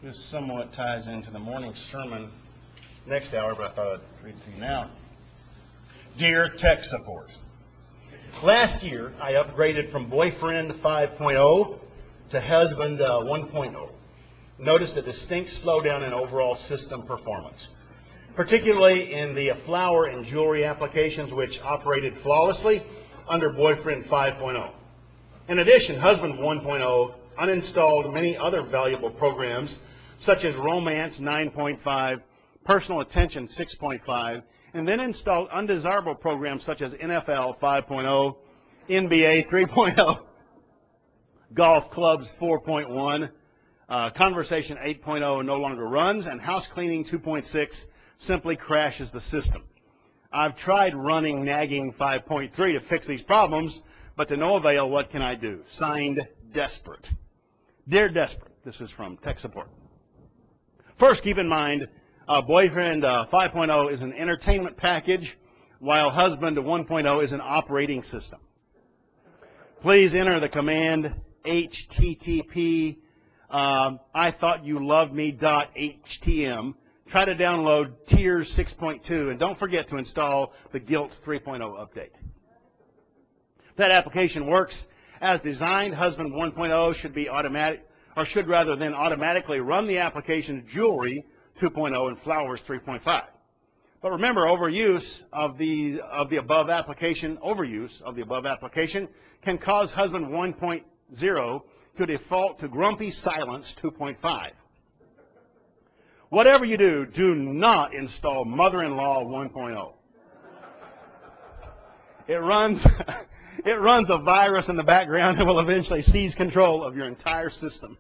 This somewhat ties into the morning sermon next hour, but I thought I'd read it to you now. Dear Tech Support, last year I upgraded from Boyfriend 5.0 to Husband 1.0. Noticed a distinct slowdown in overall system performance, particularly in the flower and jewelry applications, which operated flawlessly under Boyfriend 5.0. In addition, Husband 1.0 uninstalled many other valuable programs such as Romance 9.5, Personal Attention 6.5, and then installed undesirable programs such as NFL 5.0, NBA 3.0, Golf Clubs 4.1, Conversation 8.0 no longer runs, and House Cleaning 2.6 simply crashes the system. I've tried running Nagging 5.3 to fix these problems, but to no avail. What can I do? Signed, Desperate. Dear Desperate, this is from Tech Support. First, keep in mind, Boyfriend 5.0 is an entertainment package, while Husband 1.0 is an operating system. Please enter the command HTTP IthoughtYouLovedMe.htm. Try to download Tiers 6.2, and don't forget to install the Guilt 3.0 update. If that application works as designed, Husband 1.0 should be automatic, or should rather then automatically run the application Jewelry 2.0 and Flowers 3.5. But remember, overuse of the above application can cause Husband 1.0 to default to Grumpy Silence 2.5. Whatever you do, do not install Mother-in-Law 1.0. It runs a virus in the background and will eventually seize control of your entire system.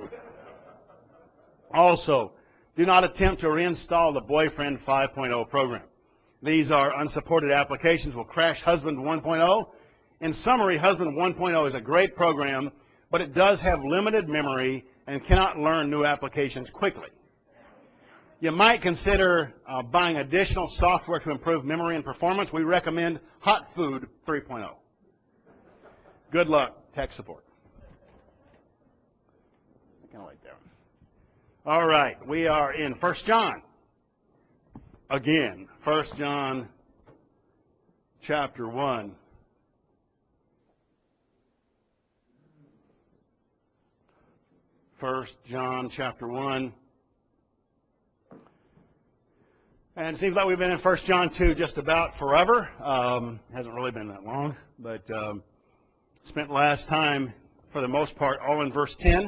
Also, do not attempt to reinstall the Boyfriend 5.0 program. These are unsupported applications will crash Husband 1.0. In summary, Husband 1.0 is a great program, but it does have limited memory and cannot learn new applications quickly. You might consider buying additional software to improve memory and performance. We recommend Hot Food 3.0. Good luck, Tech Support. I kind of like that one. All right, we are in 1 John. Again, 1 John chapter 1. First John chapter 1. And it seems like we've been in 1 John 2 just about forever. Hasn't really been that long, but spent last time, for the most part, all in verse 10,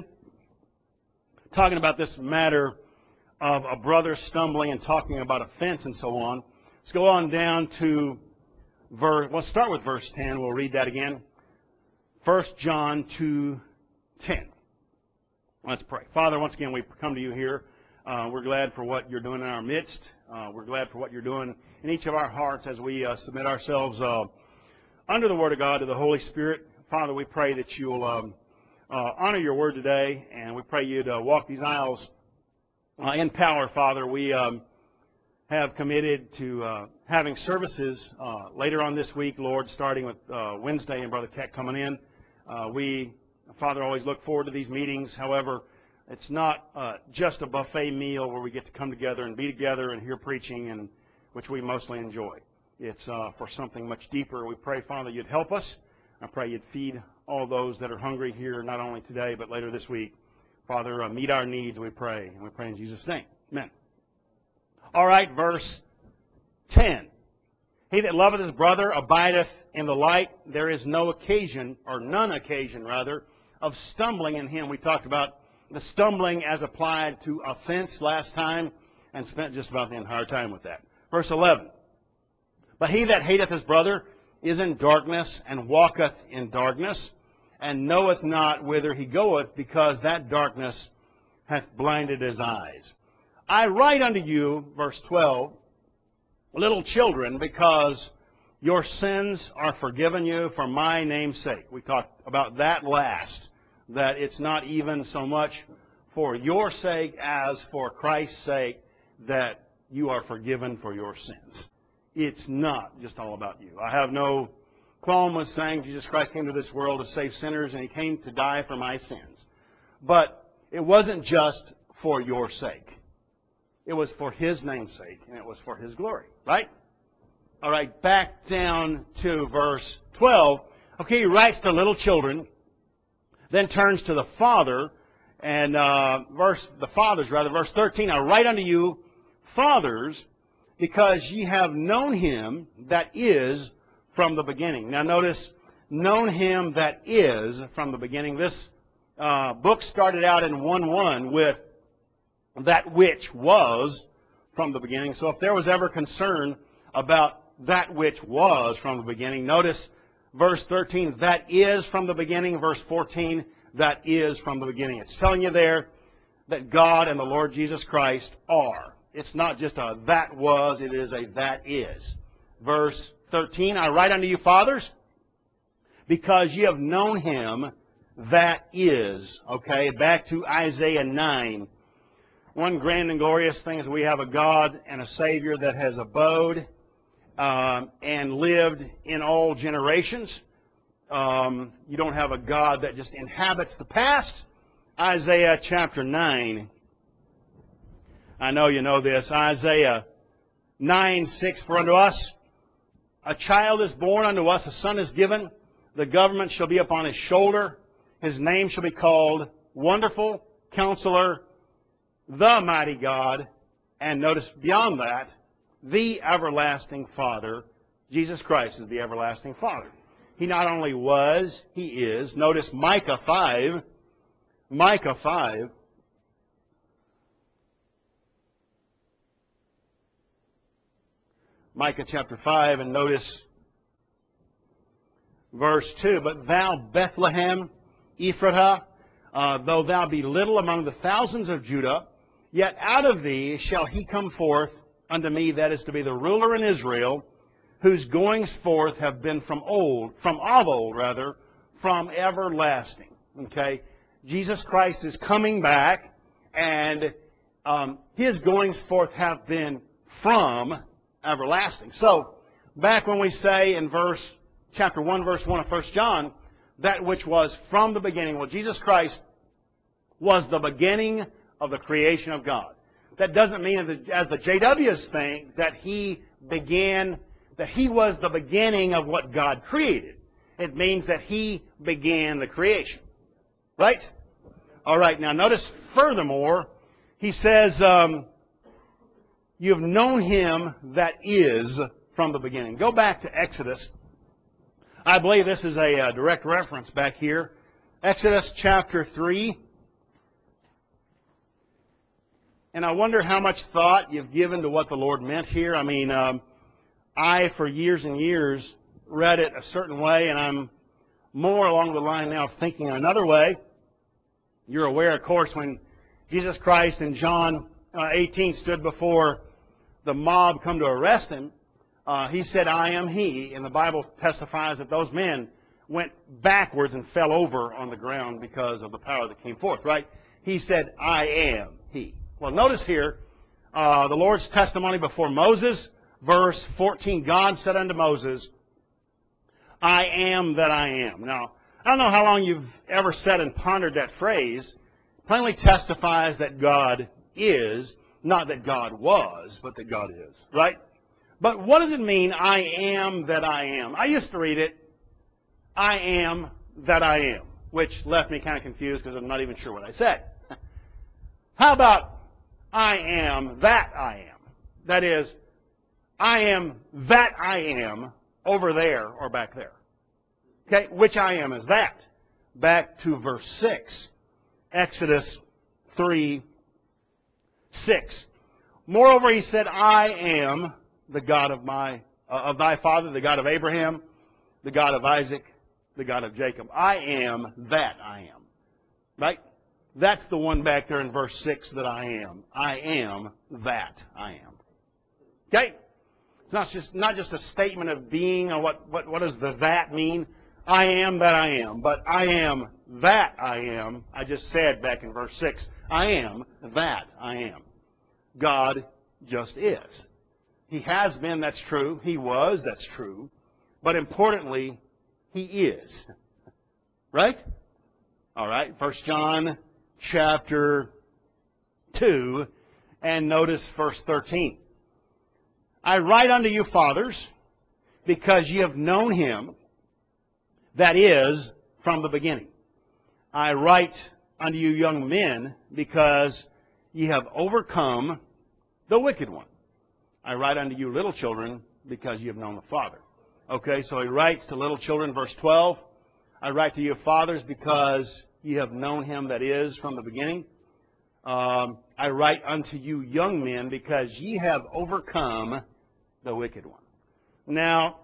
talking about this matter of a brother stumbling and talking about offense and so on. Let's go on down to let's start with verse 10. We'll read that again. 1 John 2:10. Let's pray. Father, once again, we come to you here. We're glad for what you're doing in our midst. We're glad for what you're doing in each of our hearts as we submit ourselves under the Word of God to the Holy Spirit. Father, we pray that you'll honor your Word today, and we pray you'd walk these aisles in power, Father. We have committed to having services later on this week, Lord, starting with Wednesday and Brother Keck coming in. We, Father, always look forward to these meetings. However, it's not just a buffet meal where we get to come together and be together and hear preaching, and which we mostly enjoy. It's for something much deeper. We pray, Father, you'd help us. I pray you'd feed all those that are hungry here, not only today, but later this week. Father, meet our needs, we pray. And we pray in Jesus' name. Amen. All right, verse 10. He that loveth his brother abideth in the light. There is no occasion, or none occasion, rather, of stumbling in him. We talked about the stumbling as applied to offense last time and spent just about the entire time with that. Verse 11. But he that hateth his brother is in darkness and walketh in darkness and knoweth not whither he goeth, because that darkness hath blinded his eyes. I write unto you, verse 12, little children, because your sins are forgiven you for my name's sake. We talked about that last, that it's not even so much for your sake as for Christ's sake that you are forgiven for your sins. It's not just all about you. I have no qualm with saying Jesus Christ came to this world to save sinners, and he came to die for my sins. But it wasn't just for your sake. It was for His name's sake, and it was for His glory. Right? All right, back down to verse 12. Okay, He writes to little children, then turns to the Father, and verse 13, I write unto you, fathers, because ye have known Him that is from the beginning. Now notice, known Him that is from the beginning. This book started out in 1:1 with that which was from the beginning. So if there was ever concern about that which was from the beginning, notice verse 13, that is from the beginning. Verse 14, that is from the beginning. It's telling you there that God and the Lord Jesus Christ are. It's not just a that was, it is a that is. Verse 13, I write unto you, fathers, because ye have known Him that is. Okay, back to Isaiah 9. One grand and glorious thing is we have a God and a Savior that has abode and lived in all generations. You don't have a God that just inhabits the past. Isaiah chapter 9. I know you know this. Isaiah 9:6. For unto us a child is born, unto us a son is given. The government shall be upon His shoulder. His name shall be called Wonderful, Counselor, the Mighty God. And notice beyond that, the Everlasting Father. Jesus Christ is the Everlasting Father. He not only was, He is. Notice Micah 5. Micah 5. Micah chapter 5, and notice verse 2. But thou, Bethlehem, Ephratah, though thou be little among the thousands of Judah, yet out of thee shall He come forth unto me, that is to be the ruler in Israel, whose goings forth have been from everlasting. Okay? Jesus Christ is coming back, and His goings forth have been from everlasting. So, back when we say in chapter 1, verse 1 of 1 John, that which was from the beginning. Well, Jesus Christ was the beginning of the creation of God. That doesn't mean, as the JWs think, that He was the beginning of what God created. It means that He began the creation. Right? All right, now notice furthermore, He says, you have known Him that is from the beginning. Go back to Exodus. I believe this is a direct reference back here. Exodus chapter 3. And I wonder how much thought you've given to what the Lord meant here. I mean, I, for years and years, read it a certain way, and I'm more along the line now of thinking another way. You're aware, of course, when Jesus Christ in John 18 stood before the mob come to arrest Him, He said, I am He. And the Bible testifies that those men went backwards and fell over on the ground because of the power that came forth, right? He said, I am He. Well, notice here, the Lord's testimony before Moses, verse 14, God said unto Moses, I am that I am. Now, I don't know how long you've ever said and pondered that phrase. It plainly testifies that God is, not that God was, but that God is, right? But what does it mean, I am that I am? I used to read it, I am that I am, which left me kind of confused because I'm not even sure what I said. How about I am that I am? That is, I am that I am over there or back there. Okay, which I am is that? Back to verse 6. Exodus 3:6. Moreover, He said, I am the God of thy father, the God of Abraham, the God of Isaac, the God of Jacob. I am that I am. Right? That's the one back there in verse 6 that I am. I am that I am. Okay? It's not just a statement of being, or what does the that mean? I am that I am. But I am that I am. I just said back in verse 6, I am that I am. God just is. He has been, that's true. He was, that's true. But importantly, He is. Right? All right. 1 John chapter 2, and notice verse 13. I write unto you, fathers, because ye have known him that is from the beginning. I write unto you, young men, because ye have overcome the wicked one. I write unto you, little children, because ye have known the Father. Okay, so he writes to little children, verse 12. I write to you, fathers, because ye have known him that is from the beginning. I write unto you, young men, because ye have overcome the wicked one. Now,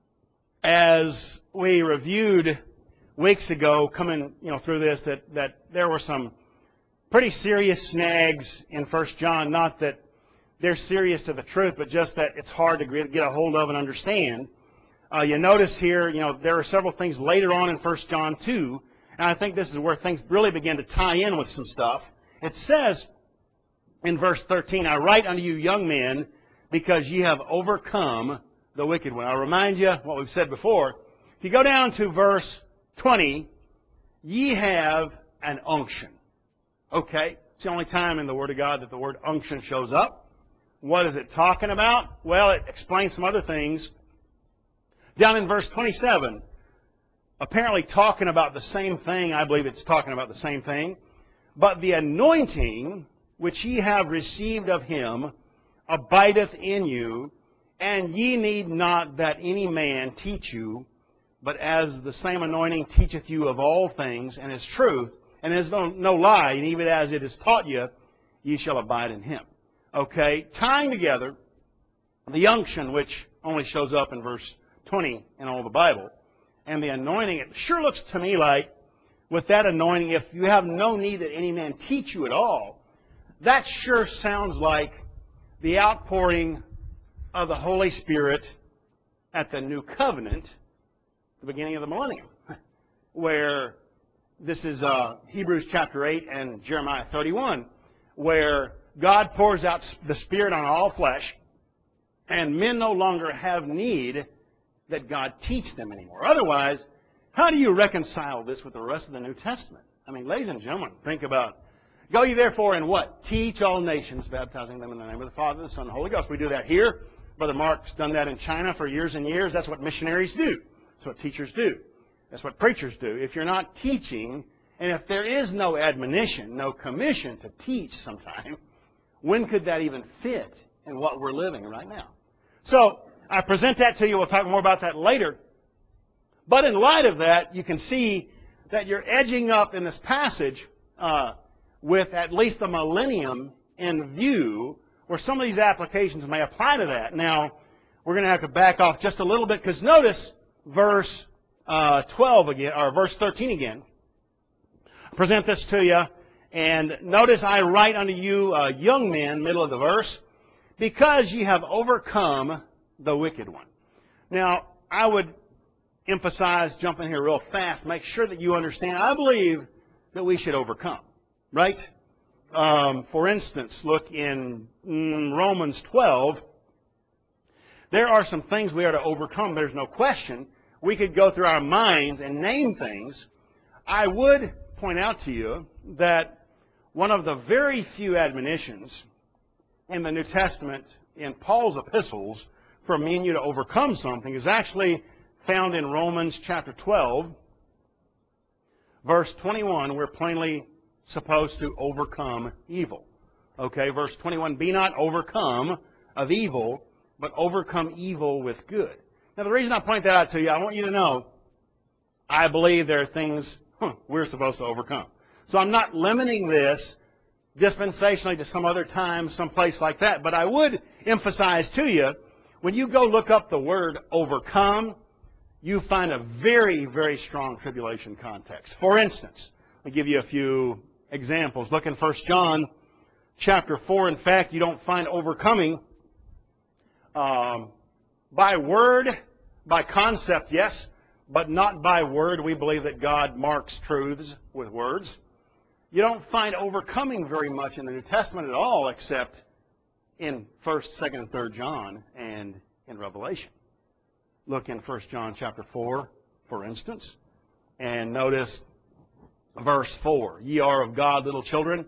as we reviewed weeks ago, coming through this, that there were some pretty serious snags in 1 John. Not that they're serious to the truth, but just that it's hard to get a hold of and understand. You notice here, there are several things later on in 1 John 2, and I think this is where things really begin to tie in with some stuff. It says in verse 13, I write unto you, young men, because ye have overcome the wicked one. I'll remind you what we've said before. If you go down to verse 20, ye have an unction. Okay? It's the only time in the Word of God that the word unction shows up. What is it talking about? Well, it explains some other things. Down in verse 27, apparently talking about the same thing. I believe it's talking about the same thing. But the anointing which ye have received of him abideth in you, and ye need not that any man teach you, but as the same anointing teacheth you of all things, and is truth, and is no lie, and even as it is taught you, ye shall abide in him. Okay, tying together the unction, which only shows up in verse 20 in all the Bible, and the anointing, it sure looks to me like with that anointing, if you have no need that any man teach you at all, that sure sounds like the outpouring of the Holy Spirit at the New Covenant, the beginning of the millennium, where this is Hebrews chapter 8 and Jeremiah 31, where God pours out the Spirit on all flesh, and men no longer have need that God teach them anymore. Otherwise, how do you reconcile this with the rest of the New Testament? I mean, ladies and gentlemen, think about, go ye therefore and what? Teach all nations, baptizing them in the name of the Father, the Son, and the Holy Ghost. We do that here. Brother Mark's done that in China for years and years. That's what missionaries do. That's what teachers do. That's what preachers do. If you're not teaching, and if there is no admonition, no commission to teach sometime, when could that even fit in what we're living right now? So, I present that to you. We'll talk more about that later. But in light of that, you can see that you're edging up in this passage with at least the millennium in view, where some of these applications may apply to that. Now, we're going to have to back off just a little bit, because notice verse 12 again, or verse 13 again. I present this to you, and notice I write unto you, young men, middle of the verse, because ye have overcome the wicked one. Now, I would emphasize, jump in here real fast, make sure that you understand. I believe that we should overcome, right? For instance, look in Romans 12. There are some things we are to overcome. There's no question. We could go through our minds and name things. I would point out to you that one of the very few admonitions in the New Testament, in Paul's epistles, for me and you to overcome something is actually found in Romans chapter 12, verse 21. We're plainly supposed to overcome evil. Okay, verse 21, be not overcome of evil, but overcome evil with good. Now, the reason I point that out to you, I want you to know, I believe there are things we're supposed to overcome. So I'm not limiting this dispensationally to some other time, some place like that, but I would emphasize to you, when you go look up the word overcome, you find a very, very strong tribulation context. For instance, I'll give you a few examples. Look in 1 John chapter 4. In fact, you don't find overcoming by word, by concept, yes, but not by word. We believe that God marks truths with words. You don't find overcoming very much in the New Testament at all, except in 1st, 2nd, and 3rd John and in Revelation. Look in 1 John chapter 4, for instance, and notice verse 4. Ye are of God, little children,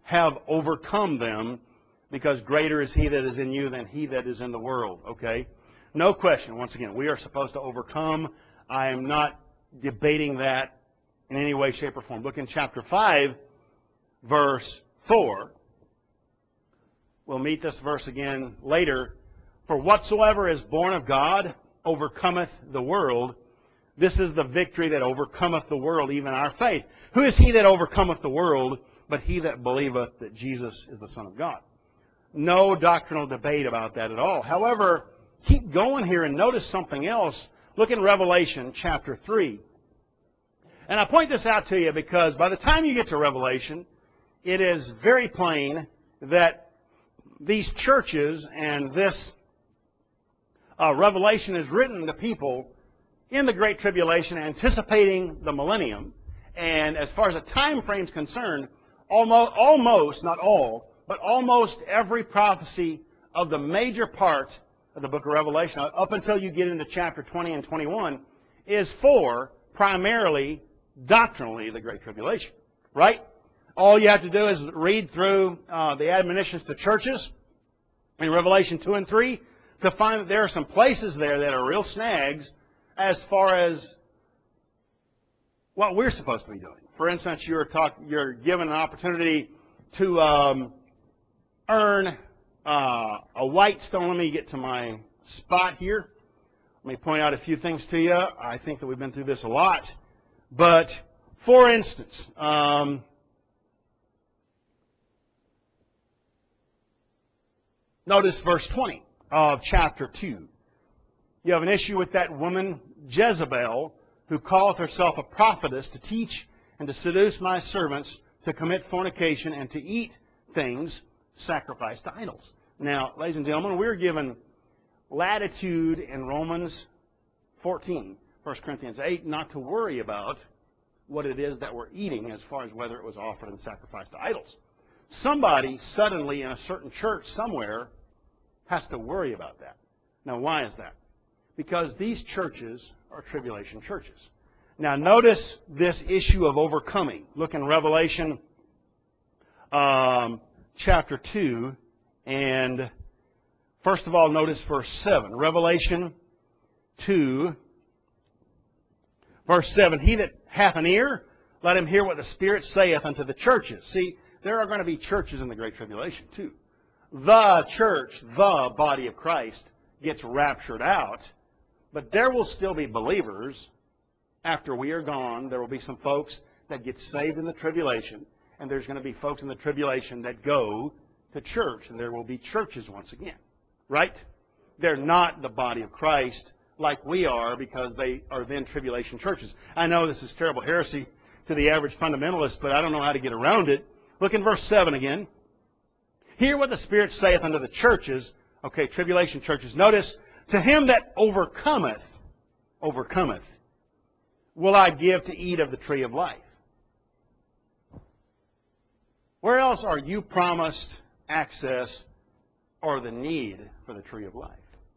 have overcome them, because greater is He that is in you than he that is in the world. Okay? No question, once again, we are supposed to overcome. I am not debating that in any way, shape, or form. Look in chapter 5, verse 4. We'll meet this verse again later. For whatsoever is born of God overcometh the world. This is the victory that overcometh the world, even our faith. Who is he that overcometh the world but he that believeth that Jesus is the Son of God? No doctrinal debate about that at all. However, keep going here and notice something else. Look in Revelation chapter 3. And I point this out to you because by the time you get to Revelation, it is very plain that these churches and this Revelation is written to people in the Great Tribulation, anticipating the millennium. And as far as the time frame is concerned, almost, not all, but almost every prophecy of the major part of the book of Revelation, up until you get into chapter 20 and 21, is for primarily, doctrinally, the Great Tribulation. Right? All you have to do is read through the admonitions to churches in Revelation 2 and 3 to find that there are some places there that are real snags as far as what we're supposed to be doing. For instance, you're given an opportunity to earn a white stone. Let me get to my spot here. Let me point out a few things to you. I think that we've been through this a lot. But, for instance, notice verse 20 of chapter 2. You have an issue with that woman, Jezebel, who calleth herself a prophetess, to teach and to seduce my servants to commit fornication and to eat things sacrificed to idols. Now, ladies and gentlemen, we're given latitude in Romans 14, 1 Corinthians 8, not to worry about what it is that we're eating as far as whether it was offered and sacrificed to idols. Somebody suddenly in a certain church somewhere has to worry about that. Now, why is that? Because these churches are tribulation churches. Now, notice this issue of overcoming. Look in Revelation chapter 2, and first of all, notice verse 7. Revelation 2, verse 7. He that hath an ear, let him hear what the Spirit saith unto the churches. See, there are going to be churches in the Great Tribulation, too. The church, the body of Christ, gets raptured out, but there will still be believers after we are gone. There will be some folks that get saved in the tribulation, and there's going to be folks in the tribulation that go to church, and there will be churches once again. Right? They're not the body of Christ like we are, because they are then tribulation churches. I know this is terrible heresy to the average fundamentalist, but I don't know how to get around it. Look in verse 7 again. Hear what the Spirit saith unto the churches. Okay, tribulation churches. Notice, to him that overcometh, will I give to eat of the tree of life. Where else are you promised access or the need for the tree of life?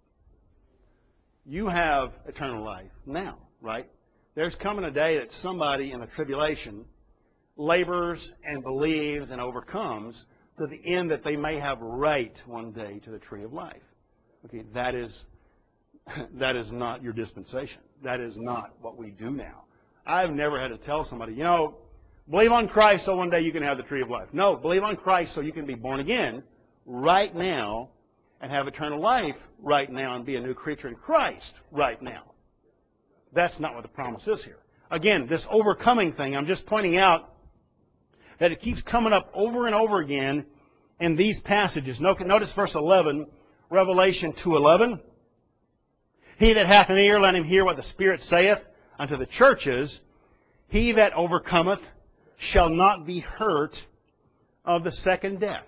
You have eternal life now, right? There's coming a day that somebody in the tribulation labors and believes and overcomes to the end that they may have right one day to the tree of life. Okay, that is not your dispensation. That is not what we do now. I've never had to tell somebody, believe on Christ so one day you can have the tree of life. No, believe on Christ so you can be born again right now and have eternal life right now and be a new creature in Christ right now. That's not what the promise is here. Again, this overcoming thing, I'm just pointing out that it keeps coming up over and over again in these passages. Notice verse 11, Revelation 2:11. He that hath an ear, let him hear what the Spirit saith unto the churches. He that overcometh shall not be hurt of the second death.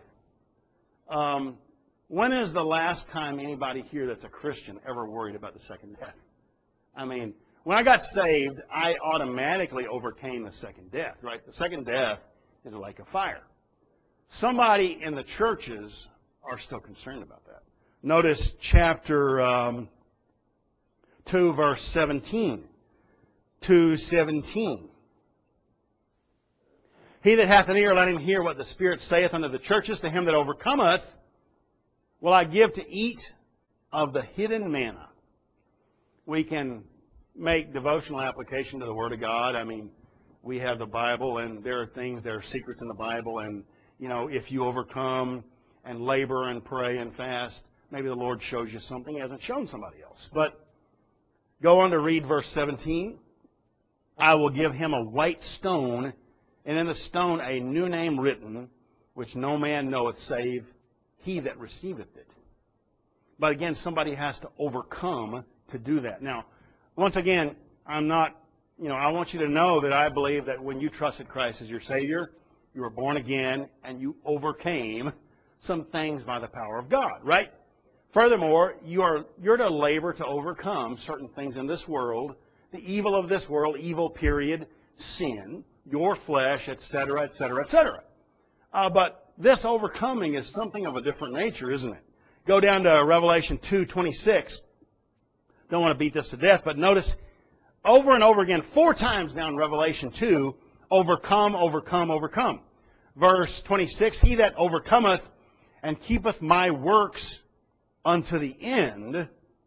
When is the last time anybody here that's a Christian ever worried about the second death? I mean, when I got saved, I automatically overcame the second death, right? The second death is a lake of fire. Somebody in the churches are still concerned about that. Notice chapter 2, verse 17. 2:17. He that hath an ear, let him hear what the Spirit saith unto the churches. To him that overcometh will I give to eat of the hidden manna. We can make devotional application to the Word of God. I mean, we have the Bible, and there are things, there are secrets in the Bible, and, you know, if you overcome and labor and pray and fast, maybe the Lord shows you something He hasn't shown somebody else. But go on to read verse 17. I will give him a white stone, and in the stone a new name written, which no man knoweth save he that receiveth it. But again, somebody has to overcome to do that. Now, once again, I want you to know that I believe that when you trusted Christ as your Savior, you were born again, and you overcame some things by the power of God, right? Furthermore, you're to labor to overcome certain things in this world, the evil of this world, evil period, sin, your flesh, etc., etc., etc. But this overcoming is something of a different nature, isn't it? Go down to Revelation 2:26. Don't want to beat this to death, but notice over and over again, 4 times down in Revelation 2, overcome, overcome, overcome. Verse 26, he that overcometh and keepeth my works unto the end.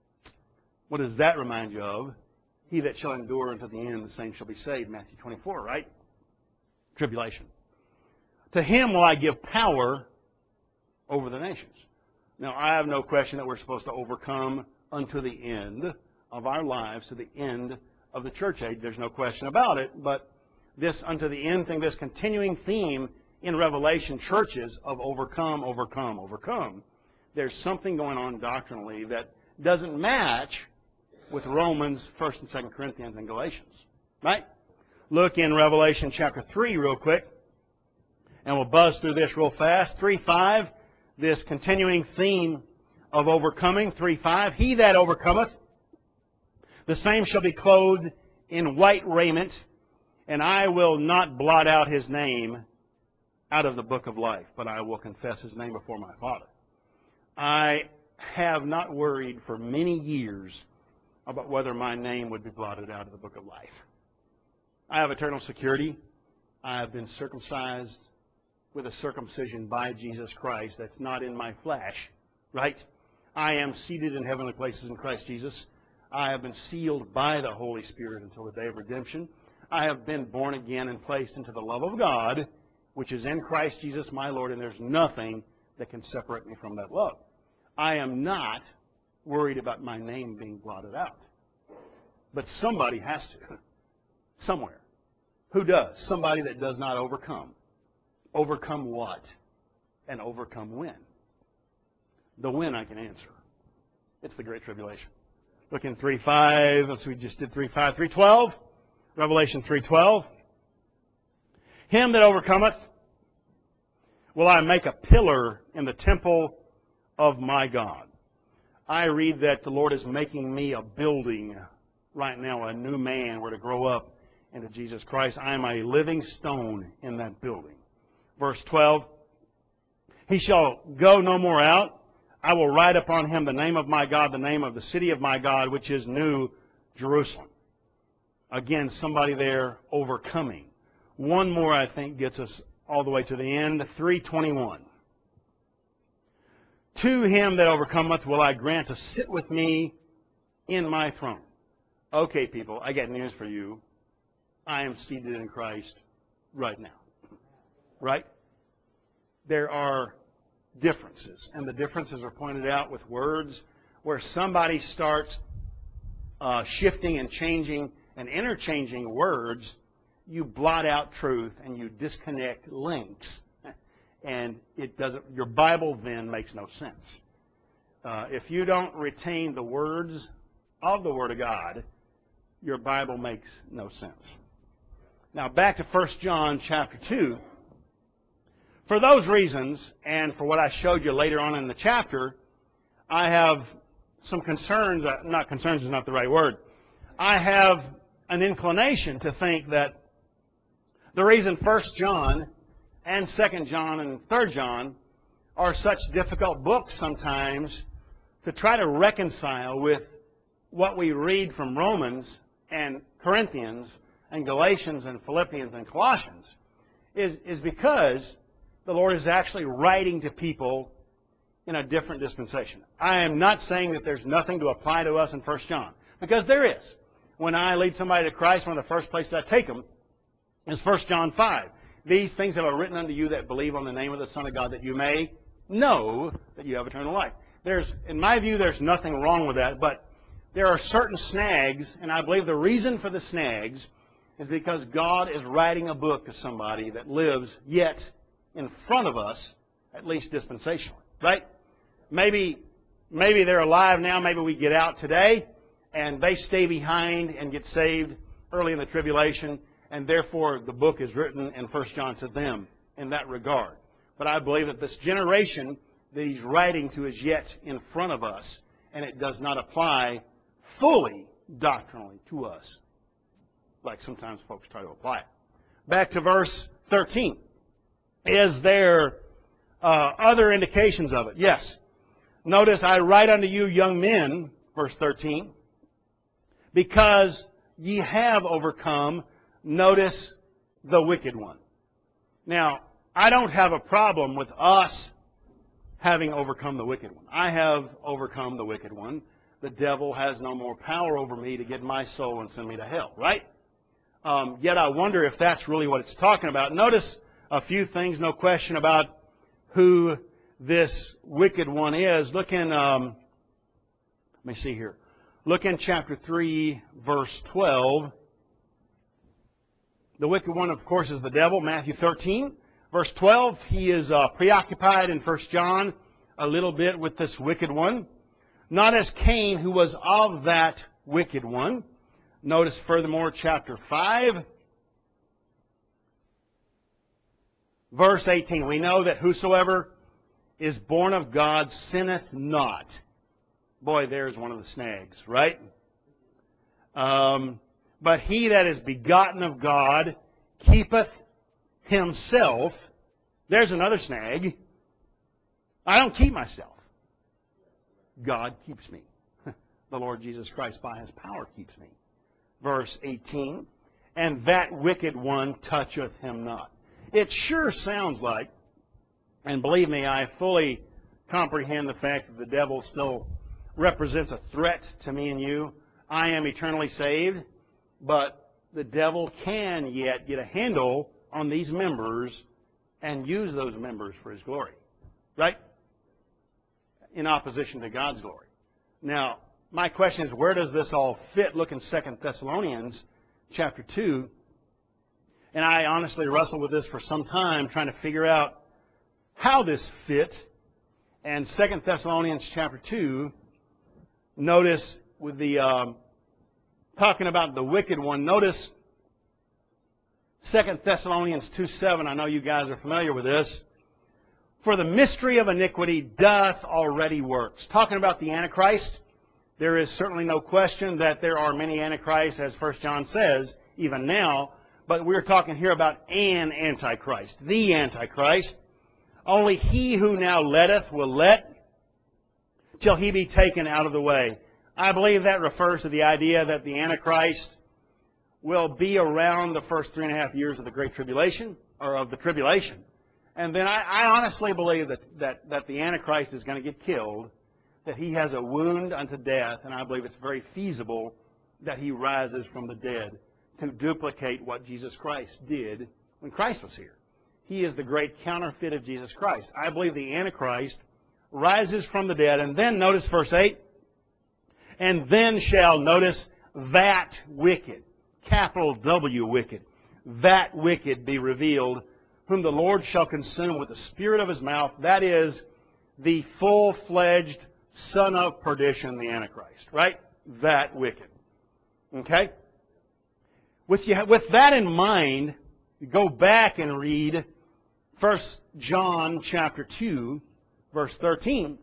What does that remind you of? He that shall endure unto the end, the same shall be saved. Matthew 24, right? Tribulation. To him will I give power over the nations. Now, I have no question that we're supposed to overcome unto the end of our lives, to the end of the church age. There's no question about it. But this unto the end thing, this continuing theme in Revelation churches of overcome, overcome, overcome, there's something going on doctrinally that doesn't match with Romans, 1st and 2nd Corinthians, and Galatians. Right? Look in Revelation chapter 3 real quick. And we'll buzz through this real fast. 3:5, this continuing theme of overcoming. 3:5, he that overcometh, the same shall be clothed in white raiment, and I will not blot out his name out of the book of life, but I will confess his name before my Father. I have not worried for many years about whether my name would be blotted out of the book of life. I have eternal security. I have been circumcised with a circumcision by Jesus Christ that's not in my flesh, right? I am seated in heavenly places in Christ Jesus. I have been sealed by the Holy Spirit until the day of redemption. I have been born again and placed into the love of God, which is in Christ Jesus my Lord, and there's nothing that can separate me from that love. I am not worried about my name being blotted out. But somebody has to. Somewhere. Who does? Somebody that does not overcome. Overcome what? And overcome when? The when I can answer. It's the Great Tribulation. Look in 3:5. Let's see, we just did 3:5. 3:12. Revelation 3:12. Him that overcometh will I make a pillar in the temple of my God. I read that the Lord is making me a building right now, a new man. We're to grow up into Jesus Christ. I am a living stone in that building. Verse 12, he shall go no more out. I will write upon him the name of my God, the name of the city of my God, which is New Jerusalem. Again, somebody there overcoming. One more, I think, gets us all the way to the end. 3:21. To him that overcometh will I grant to sit with me in my throne. Okay, people, I got news for you. I am seated in Christ right now. Right? There are differences, and the differences are pointed out with words where somebody starts shifting and changing and interchanging words. You blot out truth and you disconnect links, and it doesn't. Your Bible then makes no sense. If you don't retain the words of the Word of God, your Bible makes no sense. Now back to 1 John chapter 2. For those reasons, and for what I showed you later on in the chapter, I have some concerns. Not concerns is not the right word. I have an inclination to think that the reason 1 John and 2 John and 3 John are such difficult books sometimes to try to reconcile with what we read from Romans and Corinthians and Galatians and Philippians and Colossians is because the Lord is actually writing to people in a different dispensation. I am not saying that there's nothing to apply to us in 1 John, because there is. When I lead somebody to Christ, one of the first places I take them is 1 John 5. These things have I written unto you that believe on the name of the Son of God, that you may know that you have eternal life. In my view, there's nothing wrong with that, but there are certain snags, and I believe the reason for the snags is because God is writing a book to somebody that lives yet in front of us, at least dispensationally, right? Maybe they're alive now, maybe we get out today, and they stay behind and get saved early in the tribulation, and therefore the book is written in 1 John to them in that regard. But I believe that this generation that he's writing to is yet in front of us, and it does not apply fully doctrinally to us, like sometimes folks try to apply it. Back to verse 13. Is there other indications of it? Yes. Notice, I write unto you, young men, verse 13, because ye have overcome, notice, the wicked one. Now, I don't have a problem with us having overcome the wicked one. I have overcome the wicked one. The devil has no more power over me to get my soul and send me to hell, right? Yet I wonder if that's really what it's talking about. Notice a few things, no question, about who this wicked one is. Look in, let me see here. Look in chapter 3, verse 12. The wicked one, of course, is the devil, Matthew 13. Verse 12, he is preoccupied in 1 John a little bit with this wicked one. Not as Cain, who was of that wicked one. Notice furthermore, chapter 5, verse 18. We know that whosoever is born of God sinneth not. Boy, there's one of the snags, right? But he that is begotten of God keepeth himself. There's another snag. I don't keep myself. God keeps me. The Lord Jesus Christ by His power keeps me. Verse 18. And that wicked one toucheth him not. It sure sounds like, and believe me, I fully comprehend the fact that the devil still represents a threat to me and you. I am eternally saved, but the devil can yet get a handle on these members and use those members for his glory. Right? In opposition to God's glory. Now, my question is, where does this all fit? Look in 2 Thessalonians chapter 2. And I honestly wrestled with this for some time, trying to figure out how this fit. And 2 Thessalonians chapter 2, notice with the talking about the wicked one, notice 2 Thessalonians 2:7. I know you guys are familiar with this. For the mystery of iniquity doth already work. Talking about the Antichrist, there is certainly no question that there are many Antichrists, as 1 John says, even now. But we're talking here about an Antichrist, the Antichrist. Only he who now letteth will let till he be taken out of the way. I believe that refers to the idea that the Antichrist will be around the first 3.5 years of the Great Tribulation, or of the Tribulation. And then I honestly believe that the Antichrist is going to get killed, that he has a wound unto death, and I believe it's very feasible that he rises from the dead to duplicate what Jesus Christ did when Christ was here. He is the great counterfeit of Jesus Christ. I believe the Antichrist rises from the dead, and then notice verse 8, and then shall, notice, that wicked, capital W wicked, that wicked be revealed, whom the Lord shall consume with the spirit of his mouth. That is the full-fledged son of perdition, the Antichrist, right? That wicked. Okay? With that in mind, go back and read 1 John chapter 2, verse 13.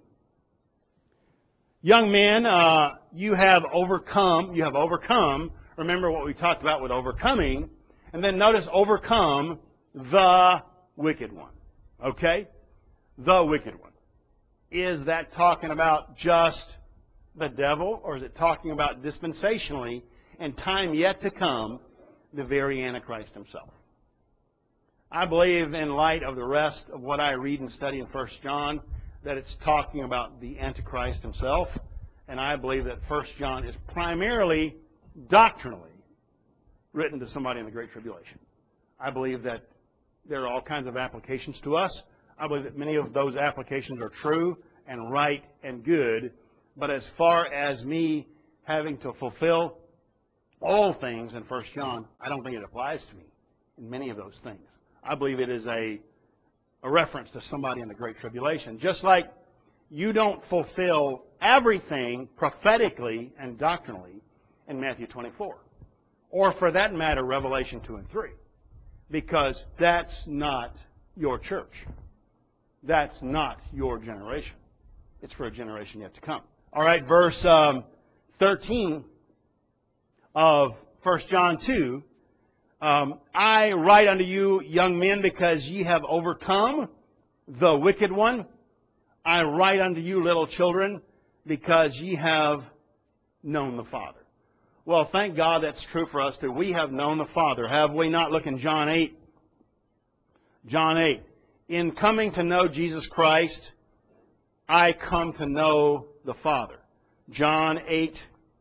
Young men, you have overcome. Remember what we talked about with overcoming. And then notice overcome the wicked one. Okay? The wicked one. Is that talking about just the devil, or is it talking about dispensationally, in time yet to come, the very Antichrist himself? I believe, in light of the rest of what I read and study in 1 John, that it's talking about the Antichrist himself. And I believe that 1 John is primarily doctrinally written to somebody in the Great Tribulation. I believe that there are all kinds of applications to us. I believe that many of those applications are true and right and good. But as far as me having to fulfill all things in 1 John, I don't think it applies to me in many of those things. I believe it is a reference to somebody in the Great Tribulation. Just like you don't fulfill everything prophetically and doctrinally in Matthew 24. Or for that matter, Revelation 2 and 3. Because that's not your church. That's not your generation. It's for a generation yet to come. All right, verse 13 of 1 John 2. I write unto you, young men, because ye have overcome the wicked one. I write unto you, little children, because ye have known the Father. Well, thank God that's true for us, that we have known the Father. Have we not? Look in John 8. John 8. In coming to know Jesus Christ, I come to know the Father. John 8.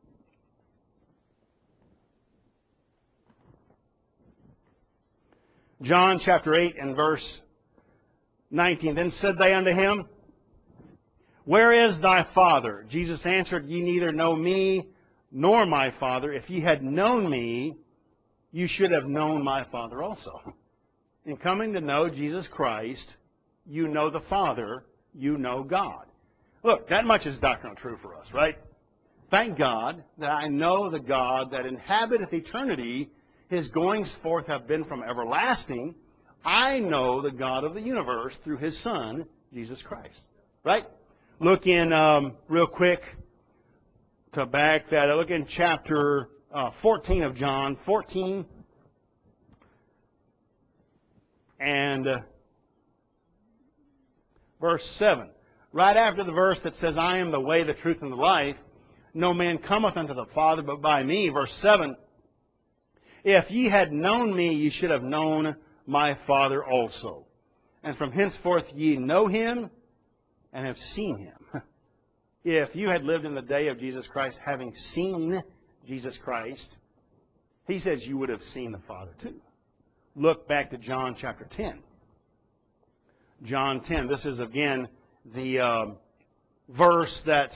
John chapter 8 and verse 19. Then said they unto him, Where is thy Father? Jesus answered, Ye neither know me nor my Father. If ye had known me, you should have known my Father also. In coming to know Jesus Christ, you know the Father, you know God. Look, that much is doctrinal true for us, right? Thank God that I know the God that inhabiteth eternity. His goings forth have been from everlasting. I know the God of the universe through His Son, Jesus Christ. Right? Look in, real quick, to back that, look in chapter 14 of John, 14 and verse 7. Right after the verse that says, I am the way, the truth, and the life, no man cometh unto the Father but by me. Verse 7, If ye had known me, ye should have known my Father also. And from henceforth ye know him and have seen him. If you had lived in the day of Jesus Christ, having seen Jesus Christ, he says you would have seen the Father too. Look back to John chapter 10. John 10. This is again the verse that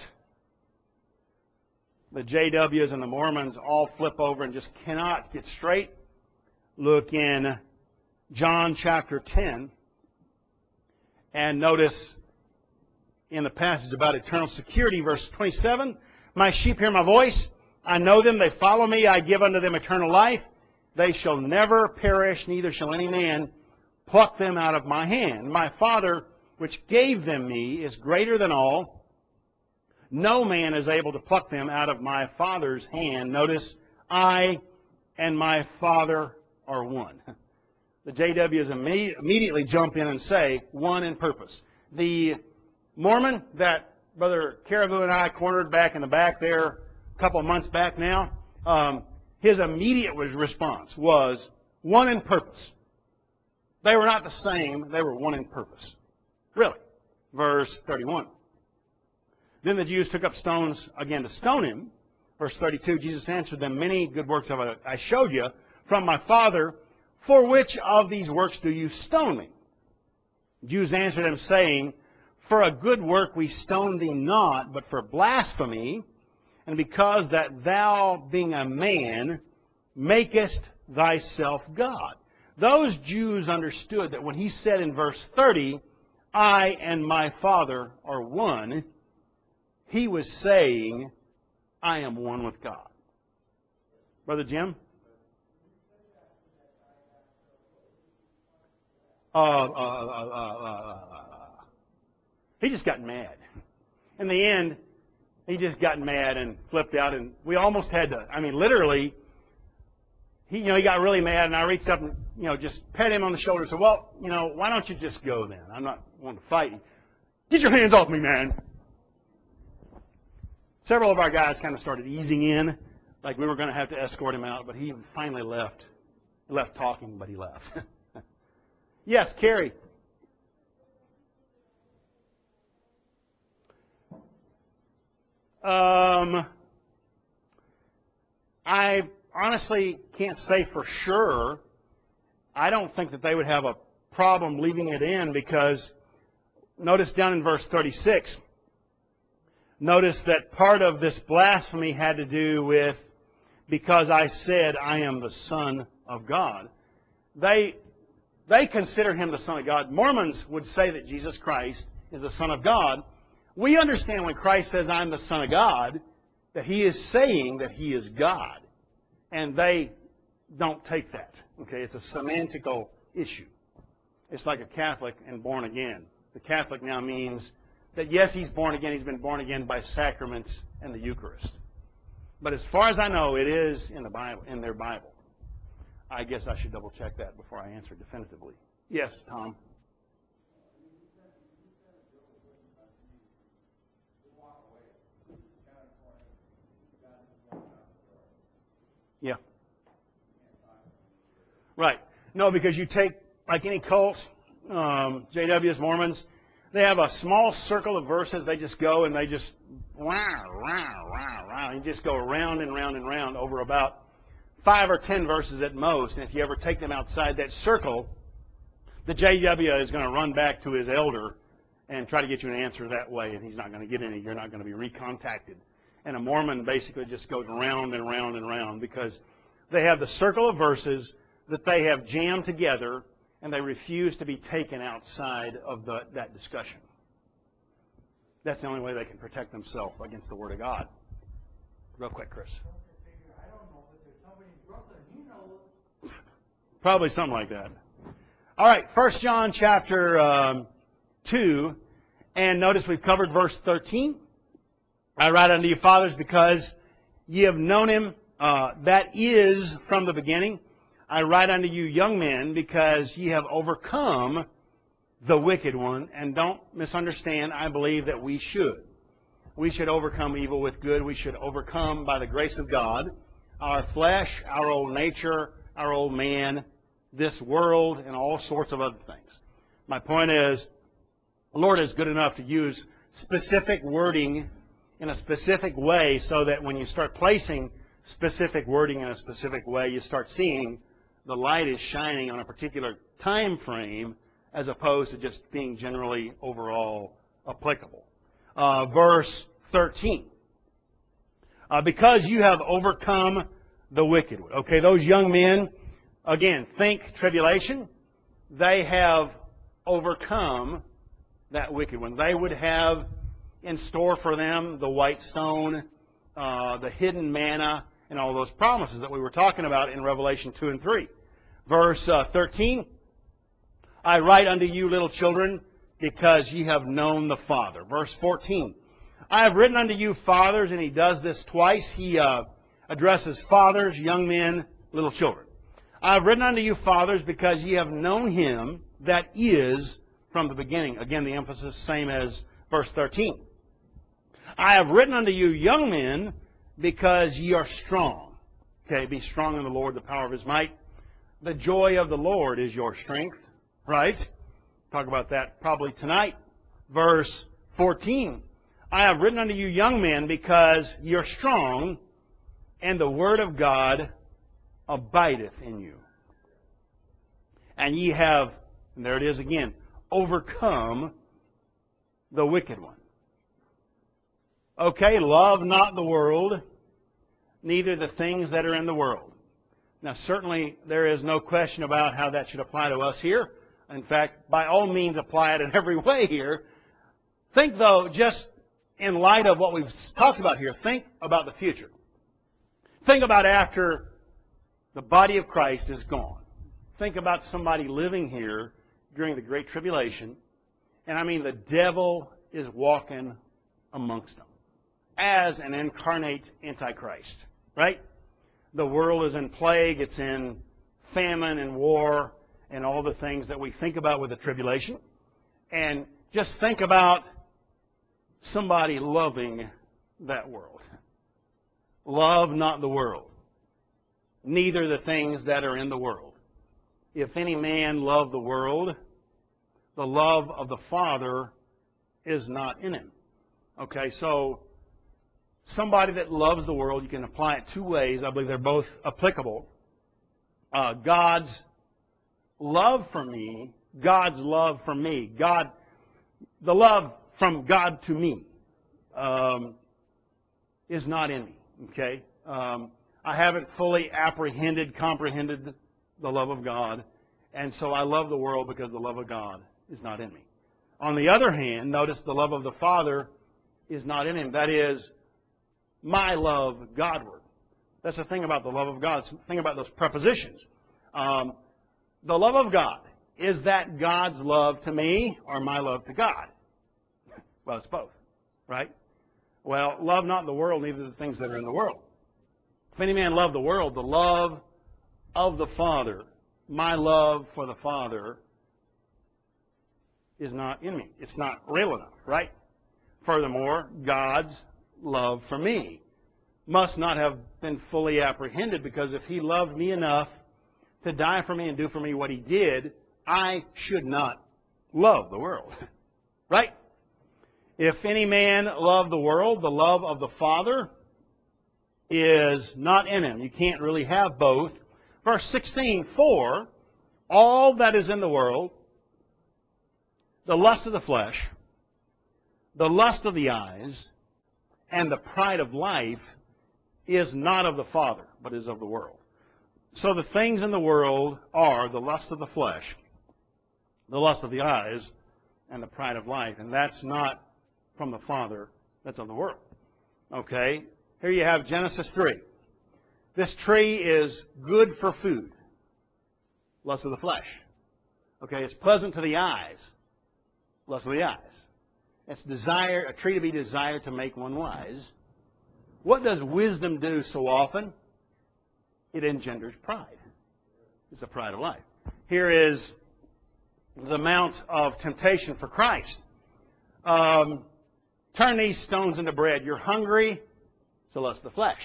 the JWs and the Mormons all flip over and just cannot get straight. Look in John chapter 10 and notice in the passage about eternal security, verse 27, My sheep hear my voice. I know them. They follow me. I give unto them eternal life. They shall never perish, neither shall any man pluck them out of my hand. My Father, which gave them me, is greater than all. No man is able to pluck them out of my Father's hand. Notice, I and my Father are one. The JWs immediately jump in and say, one in purpose. The Mormon that Brother Caribou and I cornered back in the back there a couple of months back now, his immediate response was one in purpose. They were not the same, they were one in purpose. Really. Verse 31. Then the Jews took up stones again to stone him. Verse 32, Jesus answered them, Many good works have I showed you from my Father. For which of these works do you stone me? The Jews answered him, saying, For a good work we stone thee not, but for blasphemy, and because that thou, being a man, makest thyself God. Those Jews understood that when he said in verse 30, I and my Father are one, he was saying, I am one with God. Brother Jim? He just got mad. In the end, he just got mad and flipped out, and we almost had to, literally, he got really mad, and I reached up and, just pat him on the shoulder and said, well, why don't you just go then? I'm not wanting to fight you. Get your hands off me, man. Several of our guys kind of started easing in, like we were going to have to escort him out, but he finally left. He left talking, but he left. Yes, Carrie. I honestly can't say for sure. I don't think that they would have a problem leaving it in because notice down in verse 36, notice that part of this blasphemy had to do with because I said I am the Son of God. They consider him the Son of God. Mormons would say that Jesus Christ is the Son of God. We understand when Christ says I'm the Son of God, that he is saying that he is God. And they don't take that. Okay, it's a semantical issue. It's like a Catholic and born again. The Catholic now means that yes, he's born again. He's been born again by sacraments and the Eucharist. But as far as I know, it is in the Bible, in their Bible. I guess I should double check that before I answer definitively. Yes, Tom. Yeah. Right. No, because you take, like any cult, JWs, Mormons, they have a small circle of verses. They just go and they just, and just go round and round and round over about 5 or 10 verses at most. And if you ever take them outside that circle, the JW is going to run back to his elder and try to get you an answer that way, and he's not going to get any. You're not going to be recontacted. And a Mormon basically just goes round and round and round because they have the circle of verses that they have jammed together, and they refuse to be taken outside of that discussion. That's the only way they can protect themselves against the Word of God. Real quick, Chris. I don't know, but there's somebody in Brooklyn, he knows. Probably something like that. All right, 1 John chapter 2, and notice we've covered verse 13. I write unto you, fathers, because ye have known him that is from the beginning. I write unto you, young men, because ye have overcome the wicked one. And don't misunderstand, I believe that we should. We should overcome evil with good. We should overcome, by the grace of God, our flesh, our old nature, our old man, this world, and all sorts of other things. My point is, the Lord is good enough to use specific wording in a specific way so that when you start placing specific wording in a specific way, you start seeing the light is shining on a particular time frame as opposed to just being generally overall applicable. Verse 13. Because you have overcome the wicked one. Okay, those young men, again, think tribulation. They have overcome that wicked one. They would have in store for them the white stone, the hidden manna, and all those promises that we were talking about in Revelation 2 and 3. Verse 13, I write unto you, little children, because ye have known the Father. Verse 14, I have written unto you, fathers, and he does this twice. He addresses fathers, young men, little children. I have written unto you, fathers, because ye have known him that is from the beginning. Again, the emphasis same as verse 13. I have written unto you, young men, because ye are strong. Okay, be strong in the Lord, the power of his might. The joy of the Lord is your strength, right? Talk about that probably tonight. Verse 14. I have written unto you, young men, because ye are strong, and the word of God abideth in you. And ye have, and there it is again, overcome the wicked one. Okay, love not the world, neither the things that are in the world. Now, certainly, there is no question about how that should apply to us here. In fact, by all means, apply it in every way here. Think, though, just in light of what we've talked about here, think about the future. Think about after the body of Christ is gone. Think about somebody living here during the Great Tribulation. And I mean, the devil is walking amongst them as an incarnate Antichrist, right? The world is in plague, it's in famine and war and all the things that we think about with the tribulation. And just think about somebody loving that world. Love not the world, neither the things that are in the world. if any man love the world, the love of the Father is not in him. Okay, so somebody that loves the world, you can apply it two ways. I believe they're both applicable. God's love for me, the love from God to me, is not in me. Okay, I haven't fully comprehended the love of God, and so I love the world because the love of God is not in me. On the other hand, notice the love of the Father is not in him. That is, my love Godward. That's the thing about the love of God. The thing about those prepositions. The love of God, is that God's love to me or my love to God? Well, it's both, right? Well, love not the world, neither the things that are in the world. If any man love the world, the love of the Father, my love for the Father, is not in me. It's not real enough, right? Furthermore, God's love for me must not have been fully apprehended, because if He loved me enough to die for me and do for me what He did, I should not love the world. Right? If any man love the world, the love of the Father is not in him. You can't really have both. Verse 16, for all that is in the world, the lust of the flesh, the lust of the eyes, and the pride of life is not of the Father, but is of the world. So the things in the world are the lust of the flesh, the lust of the eyes, and the pride of life. And that's not from the Father, that's of the world. Okay? Here you have Genesis 3. This tree is good for food. Lust of the flesh. Okay, it's pleasant to the eyes. Lust of the eyes. It's a tree to be desired to make one wise. What does wisdom do so often? It engenders pride. It's the pride of life. Here is the mount of temptation for Christ. Turn these stones into bread. You're hungry, it's the lust of the flesh.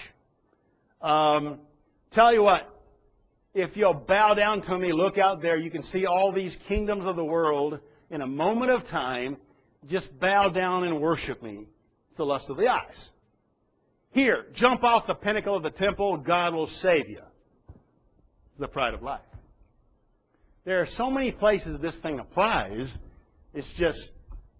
Tell you what, if you'll bow down to me, look out there, you can see all these kingdoms of the world in a moment of time. Just bow down and worship me. It's the lust of the eyes. Here, jump off the pinnacle of the temple, God will save you. The pride of life. There are so many places this thing applies, it's just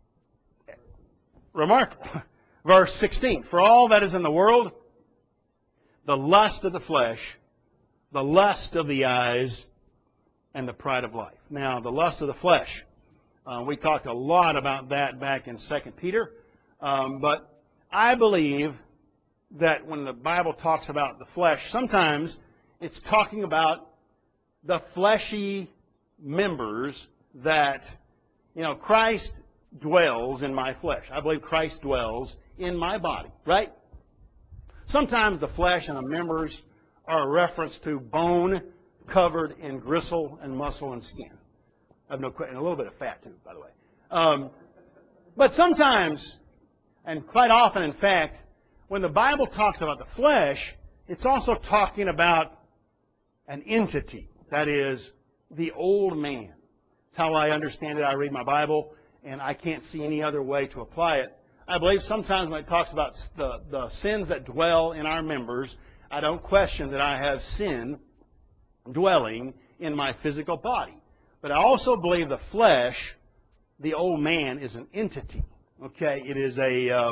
remarkable. Verse 16, for all that is in the world, the lust of the flesh, the lust of the eyes, and the pride of life. Now, the lust of the flesh. We talked a lot about that back in 2 Peter. But I believe that when the Bible talks about the flesh, sometimes it's talking about the fleshy members that, Christ dwells in my flesh. I believe Christ dwells in my body, right? Sometimes the flesh and the members are a reference to bone covered in gristle and muscle and skin. I have no question. A little bit of fat, too, by the way. But sometimes, and quite often, in fact, when the Bible talks about the flesh, it's also talking about an entity. That is, the old man. That's how I understand it. I read my Bible, and I can't see any other way to apply it. I believe sometimes when it talks about the sins that dwell in our members, I don't question that I have sin dwelling in my physical body. But I also believe the flesh, the old man, is an entity. Okay? It is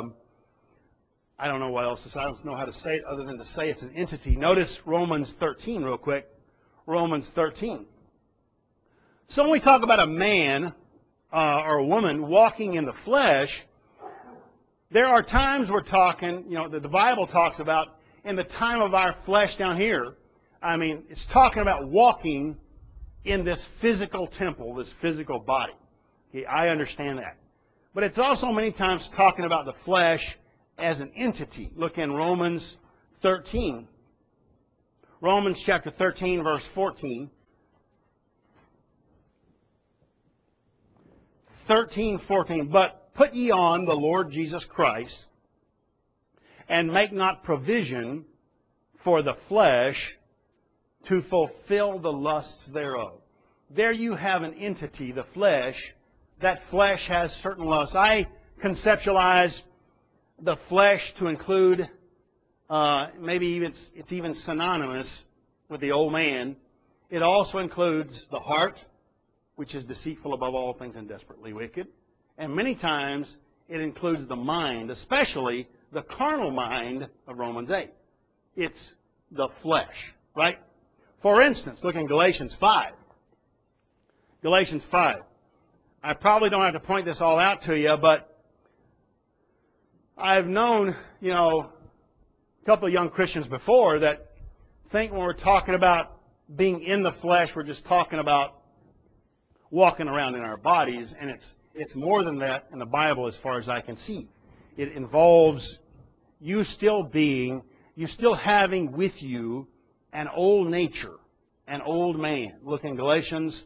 I don't know what else to say. I don't know how to say it other than to say it's an entity. Notice Romans 13 real quick. Romans 13. So when we talk about a man or a woman walking in the flesh, there are times we're talking, that the Bible talks about in the time of our flesh down here. I mean, it's talking about walking in this physical temple, this physical body. Okay, I understand that. But it's also many times talking about the flesh as an entity. Look in Romans 13. Romans chapter 13, verse 14. 13:14. But put ye on the Lord Jesus Christ, and make not provision for the flesh to fulfill the lusts thereof. there you have an entity, the flesh. That flesh has certain lusts. I conceptualize the flesh to include, maybe even it's even synonymous with the old man. It also includes the heart, which is deceitful above all things and desperately wicked. And many times it includes the mind, especially the carnal mind of Romans 8. It's the flesh, right? For instance, look in Galatians 5. Galatians 5. I probably don't have to point this all out to you, but I've known, a couple of young Christians before that think when we're talking about being in the flesh, we're just talking about walking around in our bodies, and it's more than that in the Bible as far as I can see. It involves you still having with you an old nature, an old man. Look in Galatians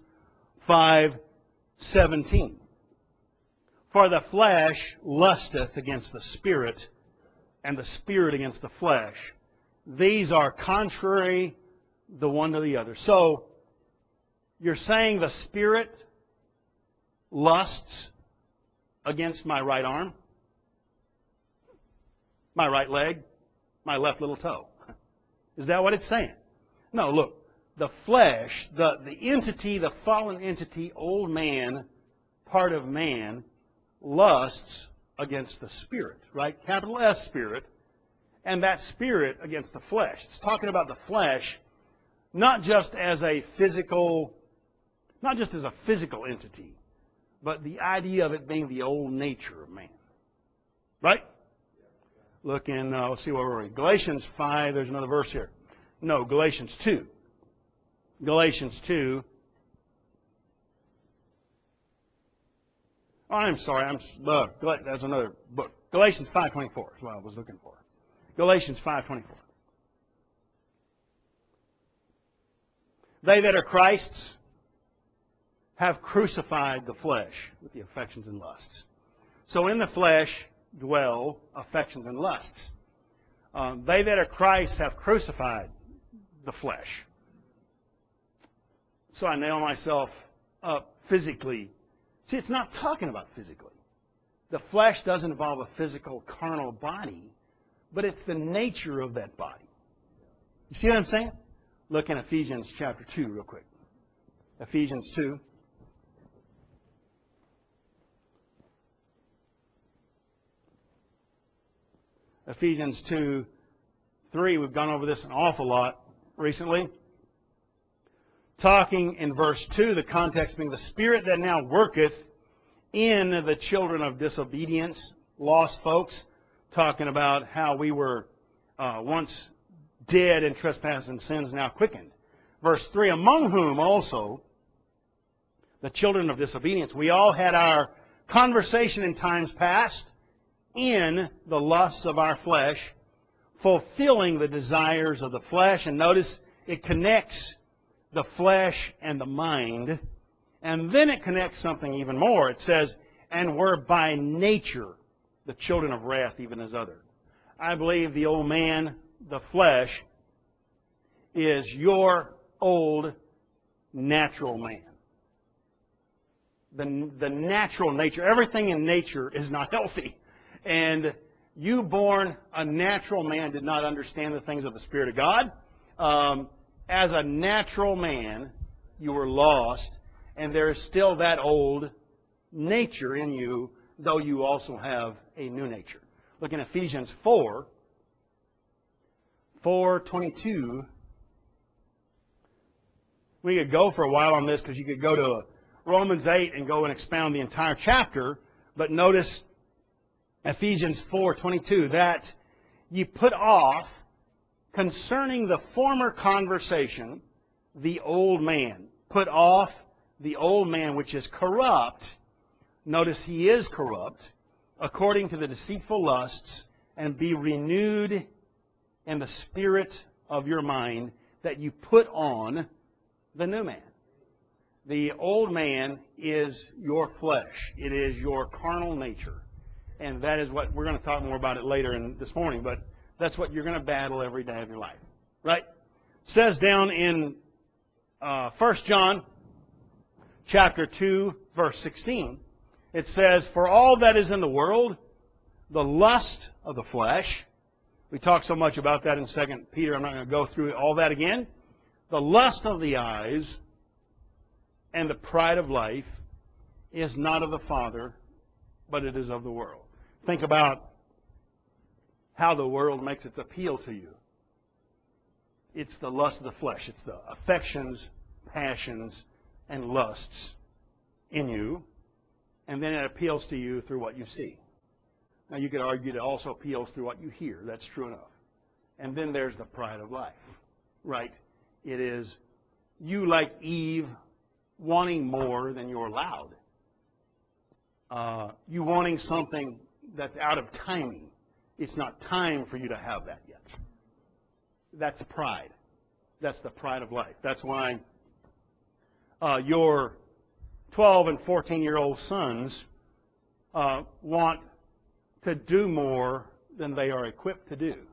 5:17. For the flesh lusteth against the Spirit, and the Spirit against the flesh. These are contrary the one to the other. So, you're saying the Spirit lusts against my right arm, my right leg, my left little toe. Is that what it's saying? No, look. The flesh, the entity, the fallen entity, old man, part of man, lusts against the Spirit, right? Capital S Spirit. And that Spirit against the flesh. It's talking about the flesh not just as a physical entity, but the idea of it being the old nature of man. Right? Look in, let's see where we're at. Galatians 5, there's another verse here. No, Galatians 2. Galatians 2. Oh, I'm sorry. That's another book. Galatians 5:24 is what I was looking for. Galatians 5:24. They that are Christ's have crucified the flesh with the affections and lusts. So in the flesh dwell affections and lusts. They that are Christ have crucified the flesh. So I nail myself up physically. See, it's not talking about physically. The flesh doesn't involve a physical, carnal body, but it's the nature of that body. You see what I'm saying? Look in Ephesians chapter 2 real quick. Ephesians 2. Ephesians 2:3. We've gone over this an awful lot recently. Talking in verse 2, the context being the Spirit that now worketh in the children of disobedience, lost folks, talking about how we were once dead in trespass and sins, now quickened. Verse 3, among whom also the children of disobedience, we all had our conversation in times past in the lusts of our flesh, fulfilling the desires of the flesh. And notice it connects the flesh and the mind. And then it connects something even more. It says, and were by nature the children of wrath, even as others. I believe the old man, the flesh, is your old natural man. The natural nature. Everything in nature is not healthy. And you born a natural man did not understand the things of the Spirit of God. As a natural man, you were lost, and there is still that old nature in you, though you also have a new nature. Look in Ephesians 4:22. We could go for a while on this because you could go to Romans 8 and go and expound the entire chapter, but notice Ephesians 4:22, that ye put off concerning the former conversation the old man. Put off the old man which is corrupt. Notice he is corrupt according to the deceitful lusts, and be renewed in the spirit of your mind, that you put on the new man. The old man is your flesh. It is your carnal nature. And that is what, we're going to talk more about it later this morning, but that's what you're going to battle every day of your life. Right? It says down in 1 John chapter 2, verse 16. It says, "For all that is in the world, the lust of the flesh," we talk so much about that in 2 Peter, I'm not going to go through all that again. "The lust of the eyes and the pride of life is not of the Father, but it is of the world." Think about how the world makes its appeal to you. It's the lust of the flesh. It's the affections, passions, and lusts in you. And then it appeals to you through what you see. Now, you could argue it also appeals through what you hear. That's true enough. And then there's the pride of life, right? It is you, like Eve, wanting more than you're allowed. You wanting something that's out of timing. It's not time for you to have that yet. That's pride. That's the pride of life. That's why your 12 and 14-year-old sons want to do more than they are equipped to do.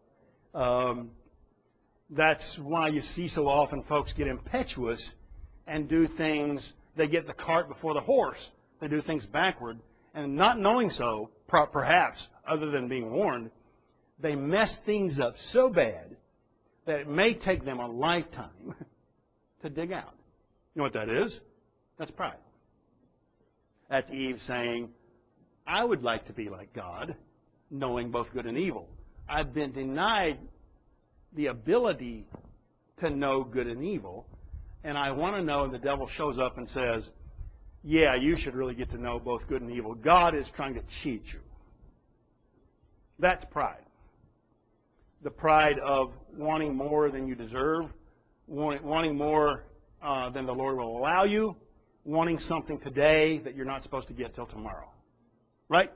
That's why you see so often folks get impetuous and do things. They get the cart before the horse. They do things backward. And not knowing so, perhaps, other than being warned, they mess things up so bad that it may take them a lifetime to dig out. You know what that is? That's pride. That's Eve saying, "I would like to be like God, knowing both good and evil. I've been denied the ability to know good and evil, and I want to know," and the devil shows up and says, "Yeah, you should really get to know both good and evil. God is trying to cheat you." That's pride. The pride of wanting more than you deserve, wanting more than the Lord will allow you, wanting something today that you're not supposed to get till tomorrow. Right?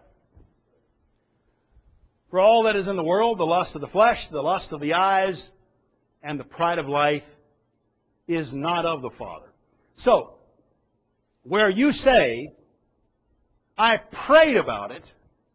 "For all that is in the world, the lust of the flesh, the lust of the eyes, and the pride of life is not of the Father." So, where you say, "I prayed about it,"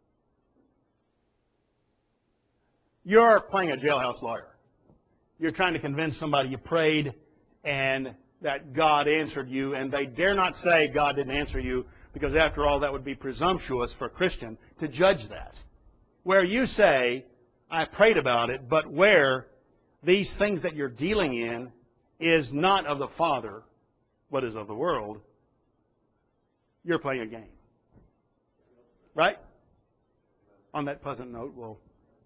you're playing a jailhouse lawyer. You're trying to convince somebody you prayed and that God answered you, and they dare not say God didn't answer you, because after all, that would be presumptuous for a Christian to judge that. Where you say, "I prayed about it," but where these things that you're dealing in is not of the Father, but is of the world, you're playing a game. Right? On that pleasant note, we'll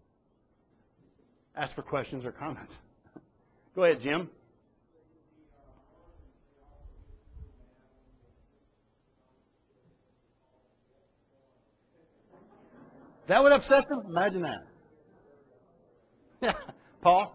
ask for questions or comments. Go ahead, Jim. That would upset them? Imagine that. Yeah. Paul?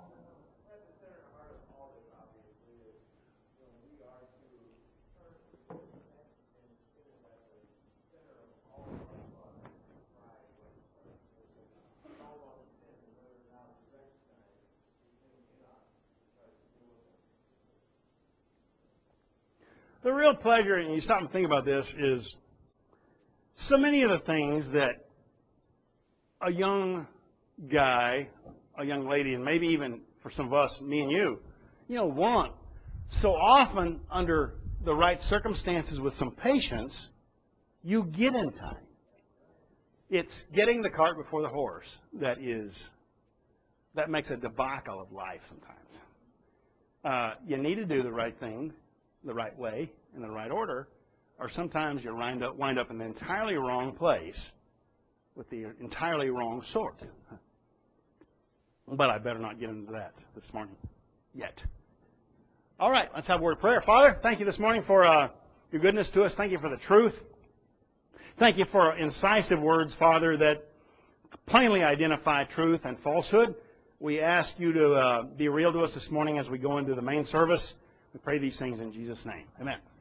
The real pleasure, and you stop and think about this, is so many of the things that a young guy, a young lady, and maybe even for some of us, me and you, want. So often, under the right circumstances with some patience, you get in time. It's getting the cart before the horse that makes a debacle of life sometimes. You need to do the right thing the right way, in the right order, or sometimes you wind up in the entirely wrong place with the entirely wrong sort. But I better not get into that this morning yet. All right, let's have a word of prayer. Father, thank you this morning for your goodness to us. Thank you for the truth. Thank you for incisive words, Father, that plainly identify truth and falsehood. We ask you to be real to us this morning as we go into the main service. We pray these things in Jesus' name. Amen.